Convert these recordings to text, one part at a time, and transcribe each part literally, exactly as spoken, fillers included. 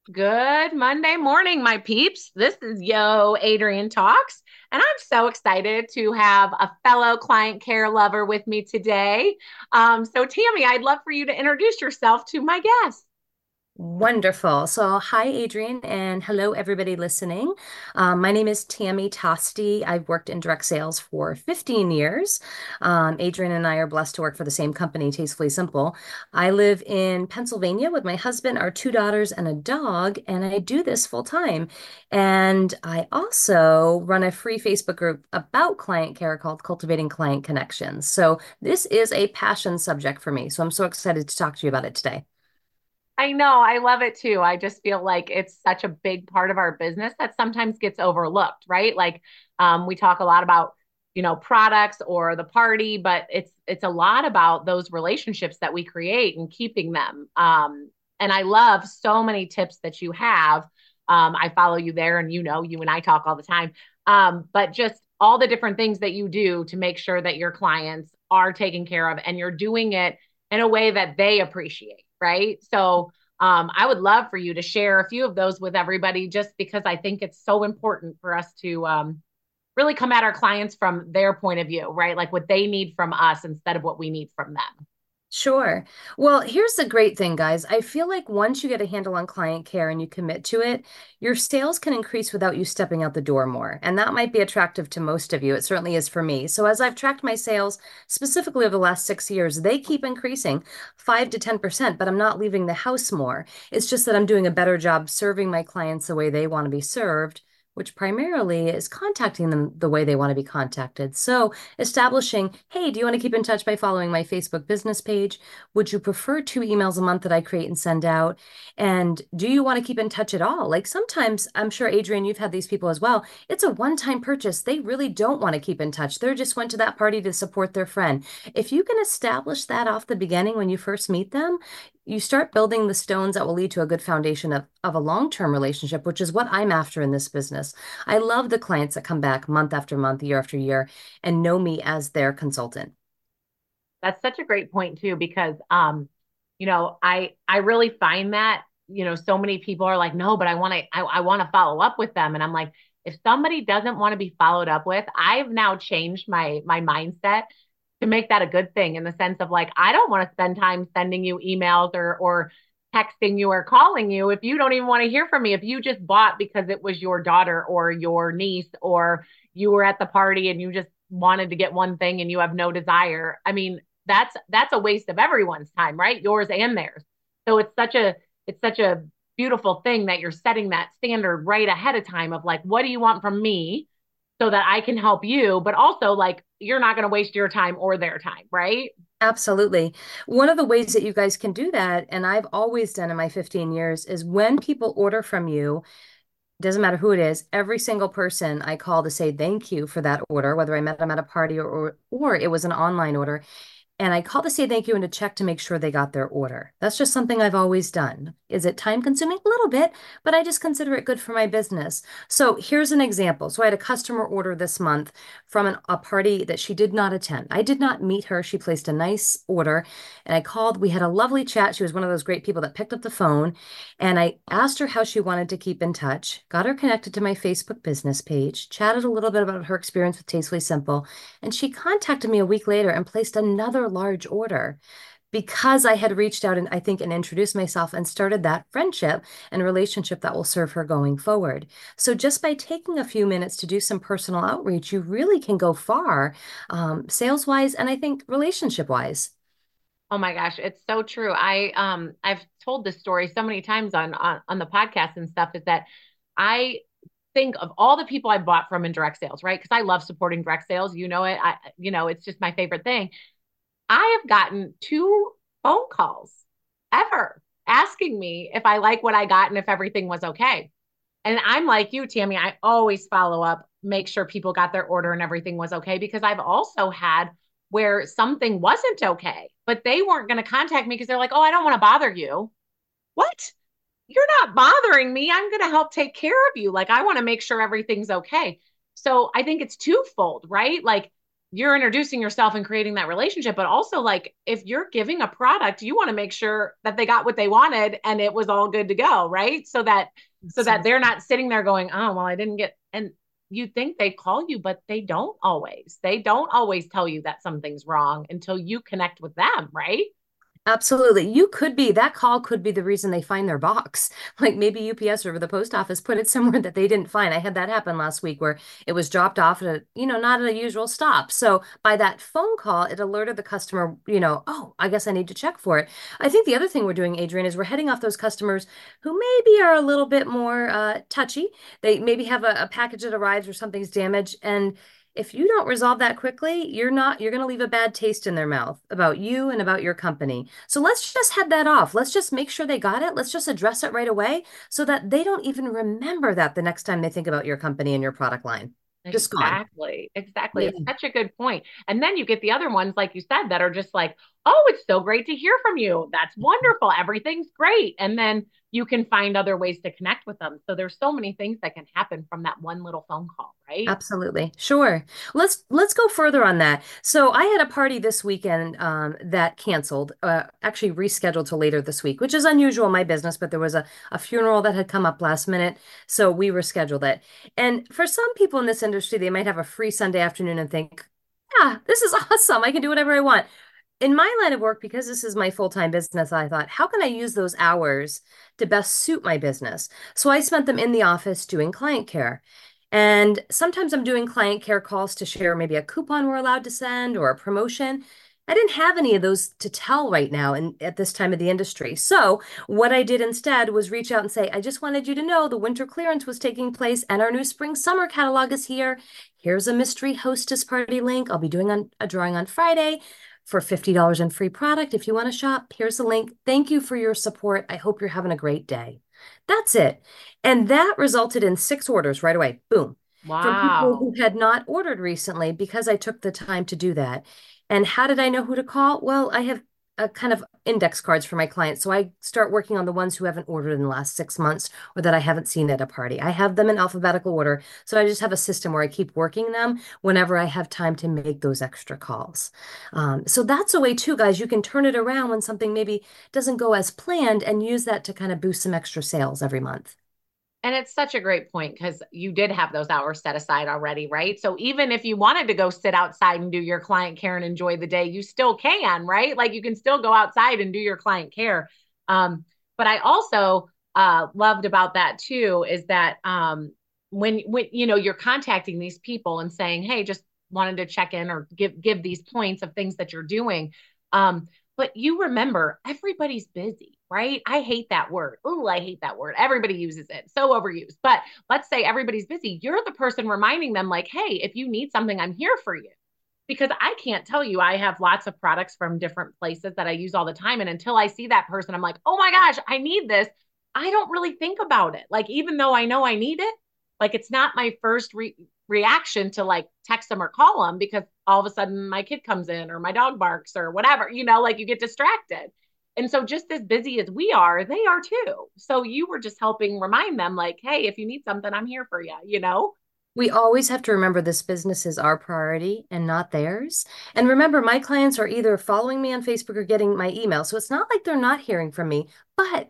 Good Monday morning, my peeps. This is Yo Adrian Talks, and I'm so excited to have a fellow client care lover with me today. Um, so, Tammy, I'd love for you to introduce yourself to my guest. Wonderful. So, hi, Adrian, and hello, everybody listening. Um, my name is Tammy Tosti. I've worked in direct sales for fifteen years. Um, Adrian and I are blessed to work for the same company, Tastefully Simple. I live in Pennsylvania with my husband, our two daughters, and a dog, and I do this full time. And I also run a free Facebook group about client care called Cultivating Client Connections. So, this is a passion subject for me. So, I'm so excited to talk to you about it today. I know, I love it too. I just feel like it's such a big part of our business that sometimes gets overlooked, right? Like um, we talk a lot about, you know, products or the party, but it's it's a lot about those relationships that we create and keeping them. Um, and I love so many tips that you have. Um, I follow you there, and you know, you and I talk all the time. Um, but just all the different things that you do to make sure that your clients are taken care of, and you're doing it in a way that they appreciate, right? So um, I would love for you to share a few of those with everybody just because I think it's so important for us to um, really come at our clients from their point of view, right? Like what they need from us instead of what we need from them. Sure. Well, here's the great thing, guys. I feel like once you get a handle on client care and you commit to it, your sales can increase without you stepping out the door more. And that might be attractive to most of you. It certainly is for me. So, as I've tracked my sales specifically over the last six years, they keep increasing five to ten percent, but I'm not leaving the house more. It's just that I'm doing a better job serving my clients the way they want to be served, which primarily is contacting them the way they want to be contacted. So, establishing, hey, do you want to keep in touch by following my Facebook business page? Would you prefer two emails a month that I create and send out? And do you want to keep in touch at all? Like sometimes, I'm sure, Adrian, you've had these people as well. It's a one-time purchase. They really don't want to keep in touch. They just went to that party to support their friend. If you can establish that off the beginning when you first meet them, you start building the stones that will lead to a good foundation of, of a long-term relationship, which is what I'm after in this business. I love the clients that come back month after month, year after year, and know me as their consultant. That's such a great point too, because um, you know, I I really find that, you know, so many people are like, no, but I want to I, I want to follow up with them. And I'm like, if somebody doesn't want to be followed up with, I've now changed my my mindset to make that a good thing in the sense of like, I don't want to spend time sending you emails or or texting you or calling you if you don't even want to hear from me. If you just bought because it was your daughter or your niece or you were at the party and you just wanted to get one thing and you have no desire. I mean, that's that's a waste of everyone's time, right? Yours and theirs. So it's such a it's such a beautiful thing that you're setting that standard right ahead of time of like, what do you want from me so that I can help you, but also like you're not going to waste your time or their time, right? Absolutely. One of the ways that you guys can do that, and I've always done in my fifteen years, is when people order from you, doesn't matter who it is, every single person I call to say thank you for that order, whether I met them at a party or, or, or it was an online order. And I call to say thank you and to check to make sure they got their order. That's just something I've always done. Is it time consuming? A little bit, but I just consider it good for my business. So here's an example. So I had a customer order this month from an, a party that she did not attend. I did not meet her. She placed a nice order and I called. We had a lovely chat. She was one of those great people that picked up the phone and I asked her how she wanted to keep in touch, got her connected to my Facebook business page, chatted a little bit about her experience with Tastefully Simple, and she contacted me a week later and placed another large order because I had reached out and I think and introduced myself and started that friendship and relationship that will serve her going forward. So just by taking a few minutes to do some personal outreach, you really can go far, um, sales wise, and I think relationship wise. Oh my gosh, it's so true. I um I've told this story so many times on on, on the podcast and stuff is that I think of all the people I bought from in direct sales, right? Because I love supporting direct sales. You know it. I you know, it's just my favorite thing. I have gotten two phone calls ever asking me if I like what I got and if everything was okay. And I'm like you, Tammy, I always follow up, make sure people got their order and everything was okay because I've also had where something wasn't okay, but they weren't going to contact me because they're like, oh, I don't want to bother you. What? You're not bothering me. I'm going to help take care of you. Like, I want to make sure everything's okay. So I think it's twofold, right? Like, you're introducing yourself and creating that relationship. But also, like, if you're giving a product, you want to make sure that they got what they wanted and it was all good to go, right? So that so that they're not sitting there going, oh, well, I didn't get, and you think they call you, but they don't always. They don't always tell you that something's wrong until you connect with them, right? Absolutely. You could be, that call could be the reason they find their box. Like maybe U P S or the post office put it somewhere that they didn't find. I had that happen last week where it was dropped off at a, you know, not at a usual stop. So by that phone call, it alerted the customer, you know, oh, I guess I need to check for it. I think the other thing we're doing, Adrienne, is we're heading off those customers who maybe are a little bit more uh, touchy. They maybe have a, a package that arrives or something's damaged. And if you don't resolve that quickly, you're not, you're going to leave a bad taste in their mouth about you and about your company. So let's just head that off. Let's just make sure they got it. Let's just address it right away so that they don't even remember that the next time they think about your company and your product line. Just gone. Exactly. Exactly. Yeah. It's such a good point. And then you get the other ones, like you said, that are just like, oh, it's so great to hear from you. That's wonderful. Everything's great. And then you can find other ways to connect with them. So there's so many things that can happen from that one little phone call, right? Absolutely. Sure. Let's let's go further on that. So I had a party this weekend um, that canceled, uh, actually rescheduled to later this week, which is unusual in my business, but there was a, a funeral that had come up last minute. So we rescheduled it. And for some people in this industry, they might have a free Sunday afternoon and think, yeah, this is awesome. I can do whatever I want. In my line of work, because this is my full-time business, I thought, how can I use those hours to best suit my business? So I spent them in the office doing client care. And sometimes I'm doing client care calls to share maybe a coupon we're allowed to send or a promotion. I didn't have any of those to tell right now and at this time of the industry. So what I did instead was reach out and say, I just wanted you to know the winter clearance was taking place and our new spring summer catalog is here. Here's a mystery hostess party link. I'll be doing on, a drawing on Friday for fifty dollars in free product. If you want to shop, here's the link. Thank you for your support. I hope you're having a great day. That's it. And that resulted in six orders right away. Boom. From people Wow. who had not ordered recently because I took the time to do that. And how did I know who to call? Well, I have a kind of index cards for my clients. So I start working on the ones who haven't ordered in the last six months or that I haven't seen at a party. I have them in alphabetical order. So I just have a system where I keep working them whenever I have time to make those extra calls. Um, so that's a way too, guys. You can turn it around when something maybe doesn't go as planned and use that to kind of boost some extra sales every month. And it's such a great point because you did have those hours set aside already, right? So even if you wanted to go sit outside and do your client care and enjoy the day, you still can, right? Like you can still go outside and do your client care. Um, but I also uh, loved about that too is that um, when when you know you're contacting these people and saying, "Hey, just wanted to check in or give give these points of things that you're doing." Um, but you remember everybody's busy, right? I hate that word. Ooh, I hate that word. Everybody uses it. So overused. But let's say everybody's busy. You're the person reminding them, like, hey, if you need something, I'm here for you. Because I can't tell you, I have lots of products from different places that I use all the time. And until I see that person, I'm like, oh my gosh, I need this. I don't really think about it. Like, even though I know I need it, like, it's not my first re- reaction to like text them or call them because all of a sudden my kid comes in or my dog barks or whatever, you know, like you get distracted. And so, just as busy as we are, they are too. So, you were just helping remind them, like, hey, if you need something, I'm here for you, you know? We always have to remember this business is our priority and not theirs. And remember, my clients are either following me on Facebook or getting my email. So it's not like they're not hearing from me, but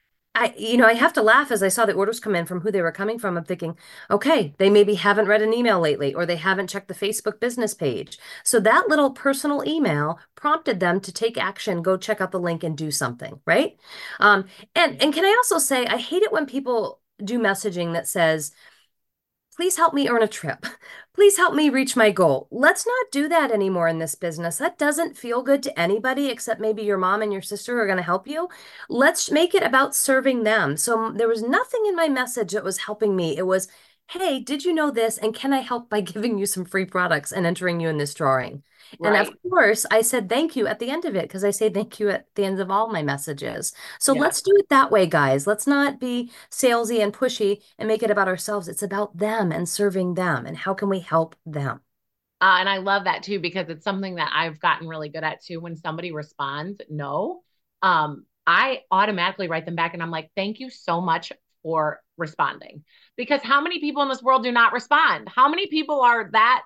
I, you know, I have to laugh as I saw the orders come in from who they were coming from. I'm thinking, okay, they maybe haven't read an email lately, or they haven't checked the Facebook business page. So that little personal email prompted them to take action, go check out the link and do something, right? Um, and and can I also say, I hate it when people do messaging that says, please help me earn a trip. Please help me reach my goal. Let's not do that anymore in this business. That doesn't feel good to anybody except maybe your mom and your sister who are going to help you. Let's make it about serving them. So there was nothing in my message that was helping me. It was, hey, did you know this? And can I help by giving you some free products and entering you in this drawing? And of Right. course, I said thank you at the end of it because I say thank you at the end of all my messages. So Yes. let's do it that way, guys. Let's not be salesy and pushy and make it about ourselves. It's about them and serving them and how can we help them? Uh, and I love that too because it's something that I've gotten really good at too. When somebody responds, no, um, I automatically write them back and I'm like, thank you so much for responding. Because how many people in this world do not respond? How many people are that,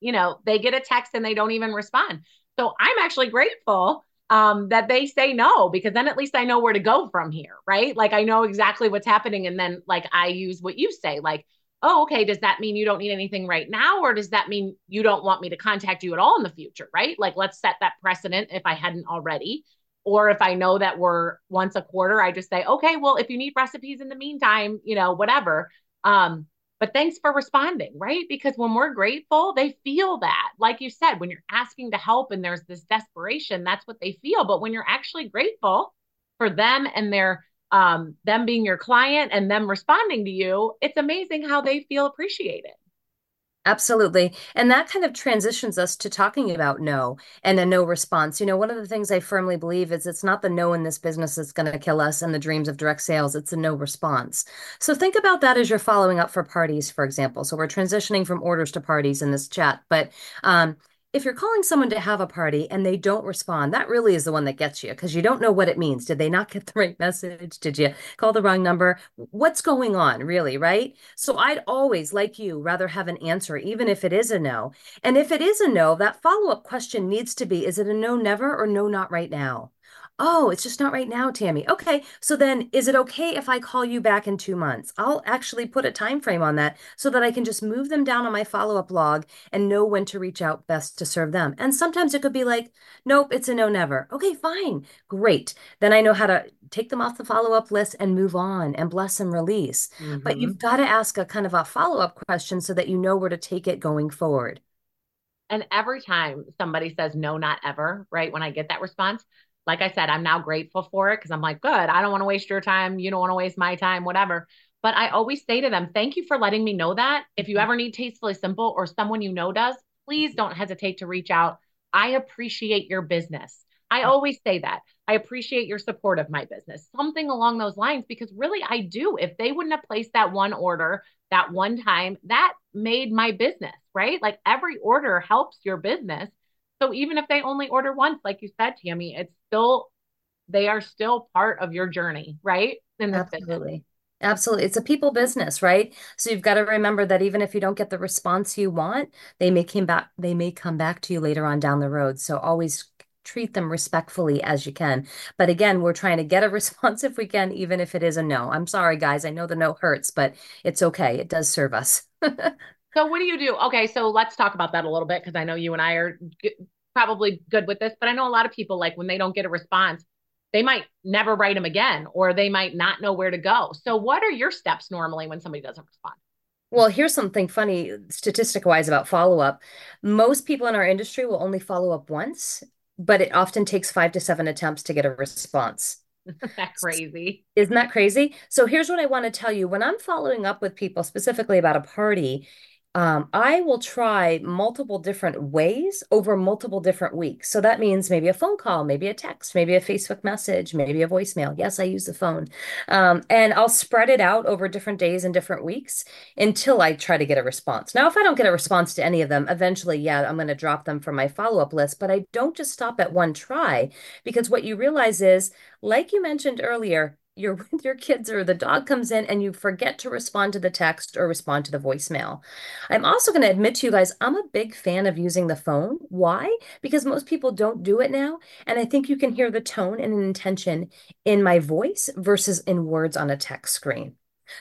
you know, they get a text and they don't even respond. So I'm actually grateful um, that they say no, because then at least I know where to go from here, right? Like I know exactly what's happening. And then like I use what you say, like, oh, okay, does that mean you don't need anything right now? Or does that mean you don't want me to contact you at all in the future, right? Like let's set that precedent if I hadn't already. Or if I know that we're once a quarter, I just say, okay, well, if you need recipes in the meantime, you know, whatever. Um, but thanks for responding, right? Because when we're grateful, they feel that. Like you said, when you're asking to help and there's this desperation, that's what they feel. But when you're actually grateful for them and their um them being your client and them responding to you, it's amazing how they feel appreciated. Absolutely. And that kind of transitions us to talking about no and a no response. You know, one of the things I firmly believe is it's not the no in this business that's going to kill us and the dreams of direct sales, it's a no response. So think about that as you're following up for parties, for example. So we're transitioning from orders to parties in this chat, but um if you're calling someone to have a party and they don't respond, that really is the one that gets you because you don't know what it means. Did they not get the right message? Did you call the wrong number? What's going on, really, right? So I'd always, like you, rather have an answer, even if it is a no. And if it is a no, that follow-up question needs to be, is it a no never or no not right now? Oh, it's just not right now, Tammy. Okay, so then is it okay if I call you back in two months? I'll actually put a time frame on that so that I can just move them down on my follow-up log and know when to reach out best to serve them. And sometimes it could be like, nope, it's a no never. Okay, fine. Great. Then I know how to take them off the follow-up list and move on and bless and release. But Mm-hmm. you've got to ask a kind of a follow-up question so that you know where to take it going forward. And every time somebody says no, not ever, right? When I get that response, like I said, I'm now grateful for it because I'm like, good, I don't want to waste your time. You don't want to waste my time, whatever. But I always say to them, thank you for letting me know that. If you ever need Tastefully Simple or someone you know does, please don't hesitate to reach out. I appreciate your business. I always say that. I appreciate your support of my business, something along those lines, because really I do. If they wouldn't have placed that one order that one time, that made my business, right? Like every order helps your business. So even if they only order once, like you said, Tammy, it's still, they are still part of your journey, right? In this business. Absolutely. Absolutely. It's a people business, right? So you've got to remember that even if you don't get the response you want, they may come back, they may come back to you later on down the road. So always treat them respectfully as you can. But again, we're trying to get a response if we can, even if it is a no. I'm sorry, guys. I know the no hurts, but it's okay. It does serve us. So what do you do? Okay, so let's talk about that a little bit because I know you and I are g- probably good with this, but I know a lot of people like when they don't get a response, they might never write them again or they might not know where to go. So what are your steps normally when somebody doesn't respond? Well, here's something funny statistic wise about follow up. Most people in our industry will only follow up once, but it often takes five to seven attempts to get a response. Isn't that crazy? Isn't that crazy? So here's what I want to tell you. When I'm following up with people specifically about a party, um, I will try multiple different ways over multiple different weeks. So that means maybe a phone call, maybe a text, maybe a Facebook message, maybe a voicemail. Yes, I use the phone. Um, and I'll spread it out over different days and different weeks until I try to get a response. Now, if I don't get a response to any of them, eventually, yeah, I'm going to drop them from my follow-up list. But I don't just stop at one try because what you realize is, like you mentioned earlier, you're with your kids or the dog comes in and you forget to respond to the text or respond to the voicemail. I'm also going to admit to you guys, I'm a big fan of using the phone. Why? Because most people don't do it now. And I think you can hear the tone and intention in my voice versus in words on a text screen.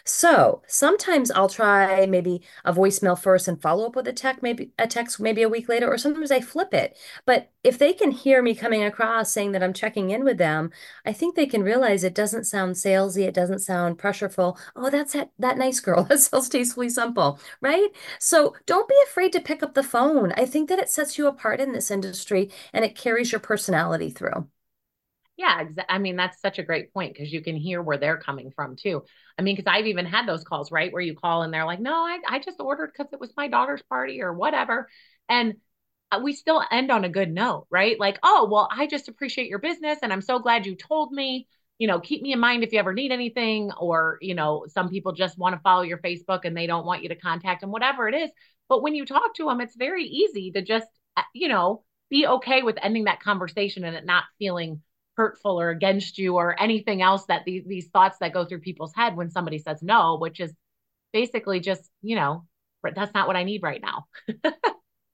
So sometimes I'll try maybe a voicemail first and follow up with a text, maybe a text maybe a week later, or sometimes I flip it. But if they can hear me coming across saying that I'm checking in with them, I think they can realize it doesn't sound salesy, it doesn't sound pressureful. Oh, that's that, that nice girl that sells Tastefully Simple, right? So don't be afraid to pick up the phone. I think that it sets you apart in this industry and it carries your personality through. Yeah, exa- I mean, that's such a great point because you can hear where they're coming from too. I mean, because I've even had those calls, right, where you call and they're like, no, I, I just ordered because it was my daughter's party or whatever. And uh, we still end on a good note, right? Like, oh, well, I just appreciate your business and I'm so glad you told me, you know, keep me in mind if you ever need anything. Or, you know, some people just want to follow your Facebook and they don't want you to contact them, whatever it is. But when you talk to them, it's very easy to just, uh, you know, be okay with ending that conversation and it not feeling hurtful or against you or anything else that these, these thoughts that go through people's head when somebody says no, which is basically just, you know, that's not what I need right now.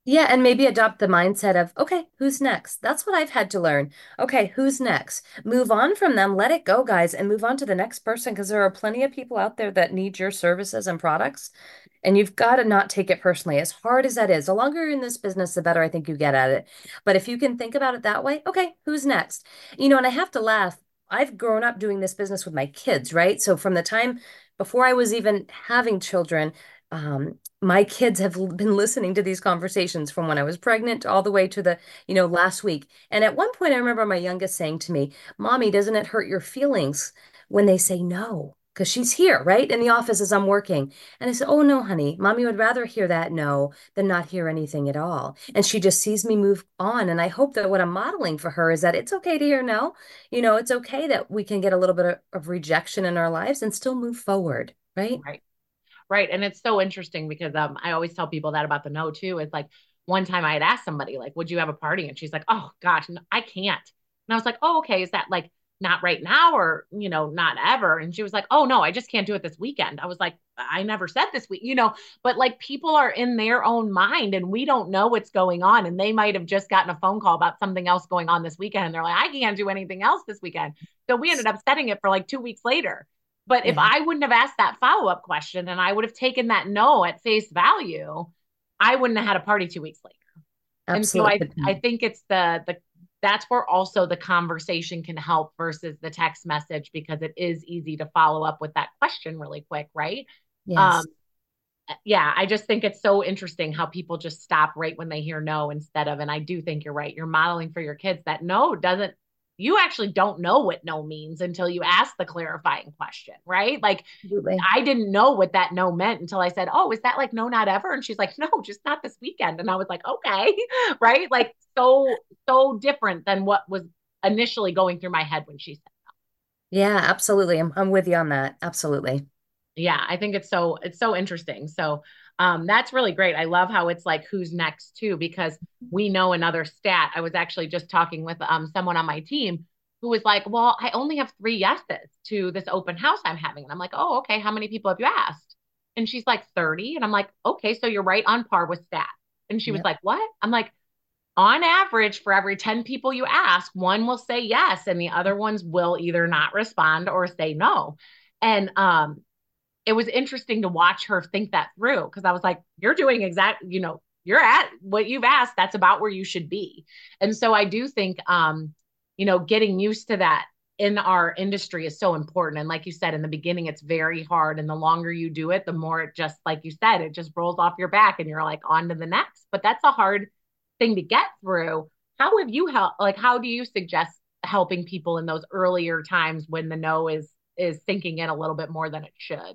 Yeah, and maybe adopt the mindset of, okay, who's next? That's what I've had to learn. Okay, who's next? Move on from them, let it go, guys, and move on to the next person because there are plenty of people out there that need your services and products. And you've got to not take it personally, as hard as that is. The longer you're in this business, the better I think you get at it. But if you can think about it that way, okay, who's next? You know, and I have to laugh. I've grown up doing this business with my kids, right? So from the time before I was even having children, um, my kids have l- been listening to these conversations from when I was pregnant all the way to the, you know, last week. And at one point, I remember my youngest saying to me, Mommy, doesn't it hurt your feelings when they say no? Because she's here, right? In the office as I'm working. And I said, Oh, no, honey, Mommy would rather hear that no than not hear anything at all. And she just sees me move on. And I hope that what I'm modeling for her is that it's okay to hear no. You know, it's okay that we can get a little bit of, of rejection in our lives and still move forward, right? Right. Right. And it's so interesting because um I always tell people that about the no too. It's like one time I had asked somebody, like, would you have a party? And she's like, oh gosh, no, I can't. And I was like, oh, okay. Is that like not right now or, you know, not ever? And she was like, oh no, I just can't do it this weekend. I was like, I never said this week, you know, but like people are in their own mind and we don't know what's going on. And they might have just gotten a phone call about something else going on this weekend. And they're like, I can't do anything else this weekend. So we ended up setting it for like two weeks later. But if Yeah, I wouldn't have asked that follow up question and I would have taken that no at face value, I wouldn't have had a party two weeks later. And so I I absolutely. think it's the the that's where also the conversation can help versus the text message because it is easy to follow up with that question really quick, right? Um, Yes. yeah, I just think it's so interesting how people just stop right when they hear no instead of, and I do think you're right. You're modeling for your kids that no doesn't, you actually don't know what no means until you ask the clarifying question, right? Like Absolutely. I didn't know what that no meant until I said, oh, is that like no, not ever? And she's like, no, just not this weekend. And I was like, okay, right? Like so, so different than what was initially going through my head when she said, Yeah, absolutely. I'm I'm with you on that. Absolutely. yeah, I think it's so it's so interesting. So um that's really great. I love how it's like who's next too, because we know another stat. I was actually just talking with um someone on my team who was like, well, I only have three yeses to this open house I'm having. And I'm like, oh, okay, how many people have you asked? And she's like thirty. And I'm like, okay, so you're right on par with stat. And she was Yep. like, what? I'm like, on average, for every ten people you ask, one will say yes, and the other ones will either not respond or say no. And um, it was interesting to watch her think that through because I was like, you're doing exact, you know, you're at what you've asked. That's about where you should be. And so I do think, um, you know, getting used to that in our industry is so important. And like you said, in the beginning, it's very hard. And the longer you do it, the more it just, like you said, it just rolls off your back and you're like on to the next. But that's a hard thing to get through. How have you helped? Like, how do you suggest helping people in those earlier times when the no is is sinking in a little bit more than it should?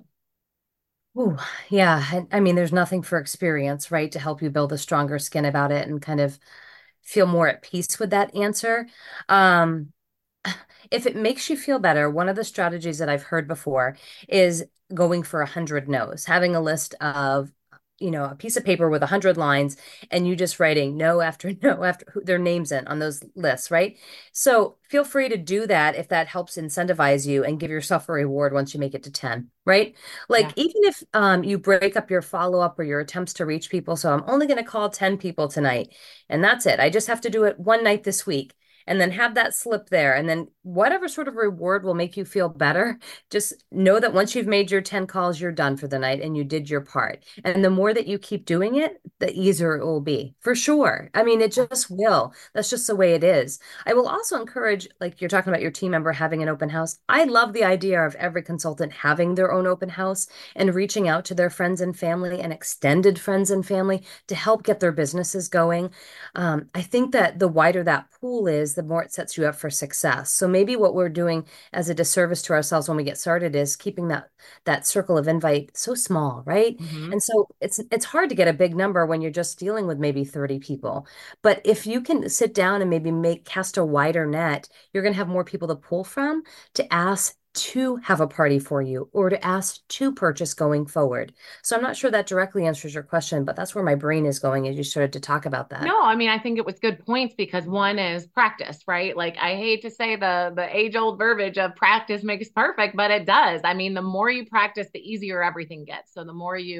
Ooh, yeah. I, I mean, there's nothing for experience, right, to help you build a stronger skin about it and kind of feel more at peace with that answer. Um, if it makes you feel better, one of the strategies that I've heard before is going for a hundred no's, having a list of, you know, a piece of paper with a hundred lines and you just writing no after no after who- their names in on those lists, right? So feel free to do that if that helps incentivize you and give yourself a reward once you make it to ten, right? Yeah. Like even if um, you break up your follow-up or your attempts to reach people, so I'm only going to call ten people tonight and that's it. I just have to do it one night this week and then have that slip there. And then whatever sort of reward will make you feel better, just know that once you've made your ten calls, you're done for the night and you did your part. And the more that you keep doing it, the easier it will be for sure. I mean, it just will. That's just the way it is. I will also encourage, like you're talking about your team member having an open house. I love the idea of every consultant having their own open house and reaching out to their friends and family and extended friends and family to help get their businesses going. Um, I think that the wider that pool is, the more it sets you up for success. So maybe what we're doing as a disservice to ourselves when we get started is keeping that that circle of invite so small, right? Hmm. And so it's it's hard to get a big number when you're just dealing with maybe thirty people. But if you can sit down and maybe make cast a wider net, you're going to have more people to pull from to ask to have a party for you or to ask to purchase going forward. So I'm not sure that directly answers your question, but that's where my brain is going as you started to talk about that. No, I mean, I think it was good points because one is practice, right? Like I hate to say the the age-old verbiage of practice makes perfect, but it does. I mean, the more you practice, the easier everything gets. So the more you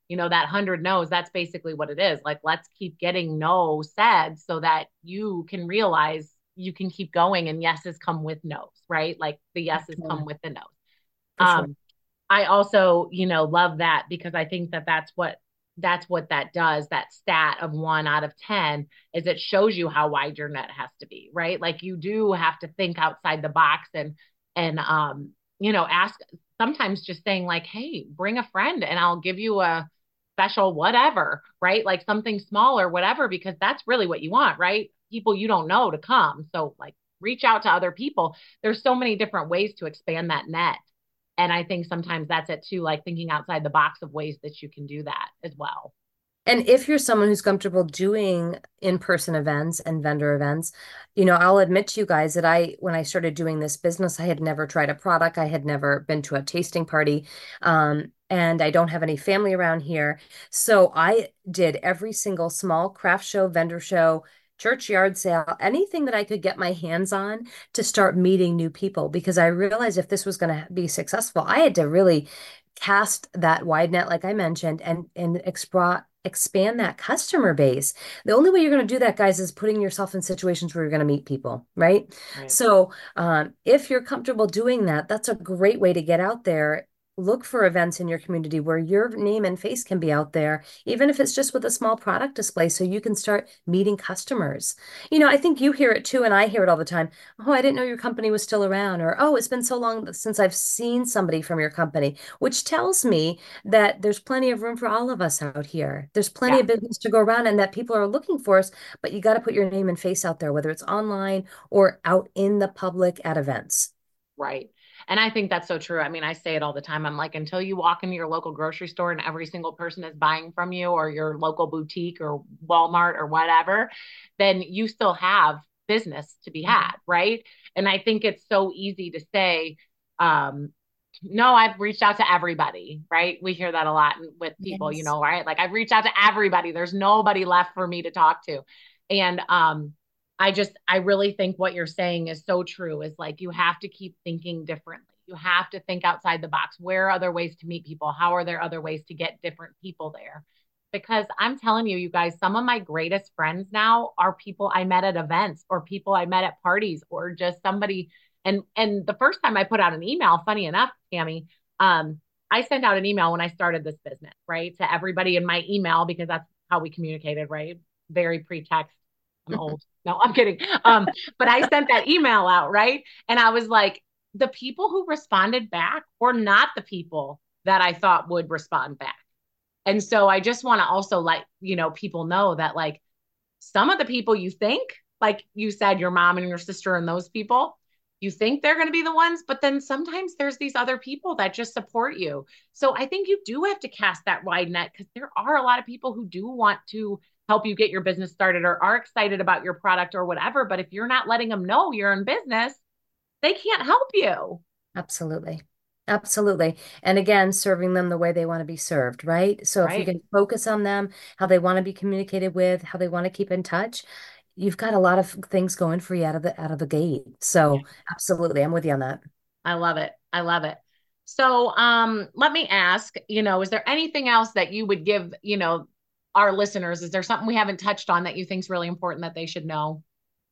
you know, that hundred no's, that's basically what it is. Like, let's keep getting no said so that you can realize you can keep going and yeses come with no's, right? Like the yeses come Sure. with the no's. For sure. Um, I also, you know, love that because I think that that's what that's what that does. That stat of one out of ten is it shows you how wide your net has to be, right? Like you do have to think outside the box and and um, you know, ask sometimes just saying like, "Hey, bring a friend and I'll give you a special whatever," right? Like something small or whatever because that's really what you want, right? People you don't know to come. So like reach out to other people. There's so many different ways to expand that net. And I think sometimes that's it too, like thinking outside the box of ways that you can do that as well. And if you're someone who's comfortable doing in-person events and vendor events, you know, I'll admit to you guys that I, when I started doing this business, I had never tried a product. I had never been to a tasting party. Um, and I don't have any family around here. So I did every single small craft show, vendor show, church yard sale, anything that I could get my hands on to start meeting new people because I realized if this was going to be successful, I had to really cast that wide net, like I mentioned, and and explore expand that customer base. The only way you're going to do that, guys, is putting yourself in situations where you're going to meet people, right? Right. So, um, if you're comfortable doing that, that's a great way to get out there. Look for events in your community where your name and face can be out there, even if it's just with a small product display, so you can start meeting customers. You know, I think you hear it too, and I hear it all the time. Oh, I didn't know your company was still around, or oh, it's been so long since I've seen somebody from your company, which tells me that there's plenty of room for all of us out here. There's plenty Yeah. of business to go around and that people are looking for us, but you got to put your name and face out there, whether it's online or out in the public at events. Right. And I think that's so true. I mean, I say it all the time. I'm like, until you walk into your local grocery store and every single person is buying from you or your local boutique or Walmart or whatever, then you still have business to be had. Right. And I think it's so easy to say, um, no, I've reached out to everybody, right? We hear that a lot with people, you Yes. know, right? Like I've reached out to everybody. There's nobody left for me to talk to. And um, I just, I really think what you're saying is so true is like you have to keep thinking differently. You have to think outside the box. Where are other ways to meet people? How are there other ways to get different people there? Because I'm telling you, you guys, some of my greatest friends now are people I met at events or people I met at parties or just somebody. And and the first time I put out an email, funny enough, Tammy, um, I sent out an email when I started this business, right, to everybody in my email because that's how we communicated, right? Very pre-text. I'm old. No, I'm kidding. Um, but I sent that email out, right? And I was like, the people who responded back were not the people that I thought would respond back. And so I just want to also let, you know, people know that like some of the people you think, like you said, your mom and your sister and those people, you think they're going to be the ones, but then sometimes there's these other people that just support you. So I think you do have to cast that wide net because there are a lot of people who do want to help you get your business started or are excited about your product or whatever. But if you're not letting them know you're in business, they can't help you. Absolutely. Absolutely. And again, serving them the way they want to be served, right? So if you Right. can focus on them, how they want to be communicated with, how they want to keep in touch, you've got a lot of things going for you out of the out of the gate. Yeah. So absolutely, I'm with you on that. I love it. I love it. So, um, let me ask, you know, is there anything else that you would give, you know, our listeners? Is there something we haven't touched on that you think is really important that they should know?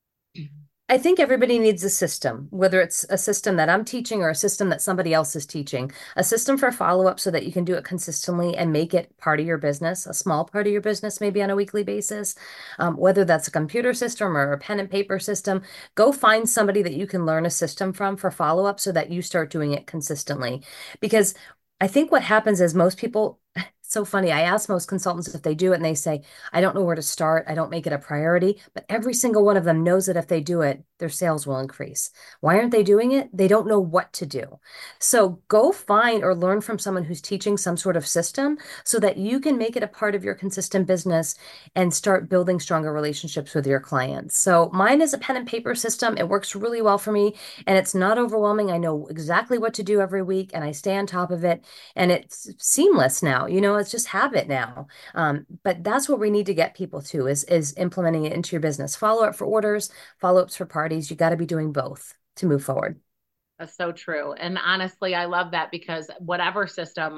I think everybody needs a system, whether it's a system that I'm teaching or a system that somebody else is teaching, a system for follow-up so that you can do it consistently and make it part of your business, a small part of your business, maybe on a weekly basis. Um, whether that's a computer system or a pen and paper system, go find somebody that you can learn a system from for follow-up so that you start doing it consistently. Because I think what happens is most people, it's so funny. I ask most consultants if they do it and they say, I don't know where to start. I don't make it a priority. But every single one of them knows that if they do it, their sales will increase. Why aren't they doing it? They don't know what to do. So go find or learn from someone who's teaching some sort of system so that you can make it a part of your consistent business and start building stronger relationships with your clients. So mine is a pen and paper system. It works really well for me and it's not overwhelming. I know exactly what to do every week and I stay on top of it and it's seamless now. You know, it's just habit now. Um, but that's what we need to get people to is is implementing it into your business. Follow up for orders, follow ups for parties. You got to be doing both to move forward. That's so true. And honestly, I love that because whatever system,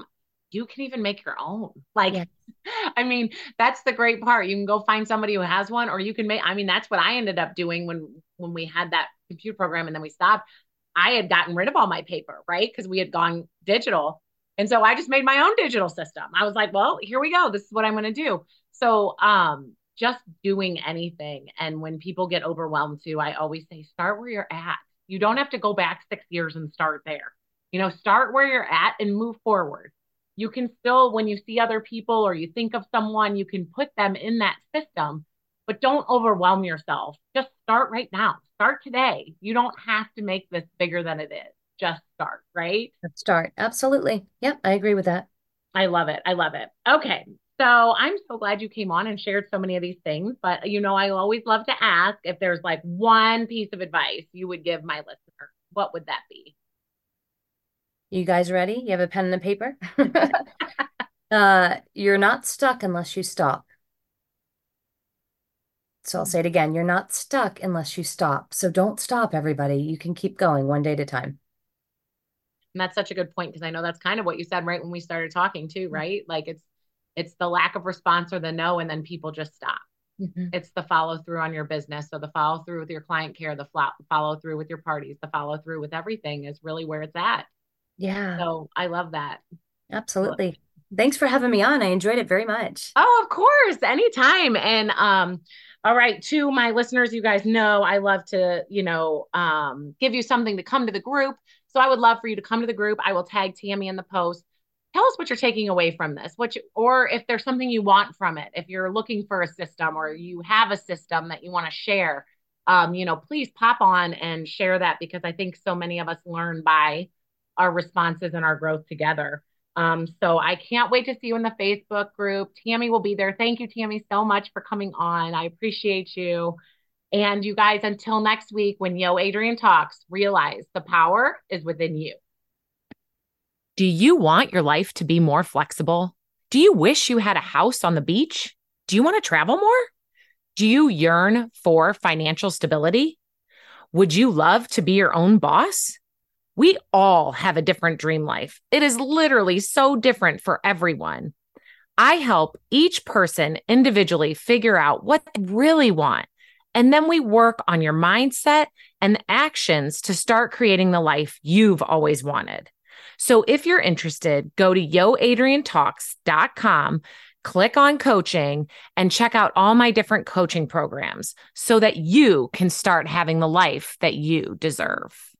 you can even make your own. Like, Yeah. I mean, that's the great part. You can go find somebody who has one, or you can make, I mean, that's what I ended up doing when, when we had that computer program and then we stopped. I had gotten rid of all my paper, right? Because we had gone digital. And so I just made my own digital system. I was like, well, here we go. This is what I'm going to do. So, um, just doing anything. And when people get overwhelmed too, I always say, start where you're at. You don't have to go back six years and start there. You know, start where you're at and move forward. You can still, when you see other people or you think of someone, you can put them in that system, but don't overwhelm yourself. Just start right now. Start today. You don't have to make this bigger than it is. Just start, right? Let's start. Absolutely. Yep, I agree with that. I love it. I love it. Okay. So I'm so glad you came on and shared so many of these things. But, you know, I always love to ask if there's like one piece of advice you would give my listener. What would that be? You guys ready? You have a pen and a paper? uh, you're not stuck unless you stop. So I'll say it again. You're not stuck unless you stop. So don't stop, everybody. You can keep going one day at a time. And that's such a good point because I know that's kind of what you said right when we started talking too, right? Like it's it's the lack of response or the no, and then people just stop. Mm-hmm. It's the follow through on your business. So the follow through with your client care, the follow through with your parties, the follow through with everything is really where it's at. Yeah, So I love that. absolutely. Thanks for having me on. I enjoyed it very much. Oh, of course, anytime. And um, all right, to my listeners, you guys know I love to, you know, um, give you something to come to the group. So I would love for you to come to the group. I will tag Tammy in the post. Tell us what you're taking away from this, what you, or if there's something you want from it. If you're looking for a system or you have a system that you want to share, um, you know, please pop on and share that because I think so many of us learn by our responses and our growth together. Um, so I can't wait to see you in the Facebook group. Tammy will be there. Thank you, Tammy, so much for coming on. I appreciate you. And you guys, until next week, when Yo Adrienne talks, realize the power is within you. Do you want your life to be more flexible? Do you wish you had a house on the beach? Do you want to travel more? Do you yearn for financial stability? Would you love to be your own boss? We all have a different dream life. It is literally so different for everyone. I help each person individually figure out what they really want. And then we work on your mindset and actions to start creating the life you've always wanted. So if you're interested, go to yo adrienne talks dot com, click on coaching, and check out all my different coaching programs so that you can start having the life that you deserve.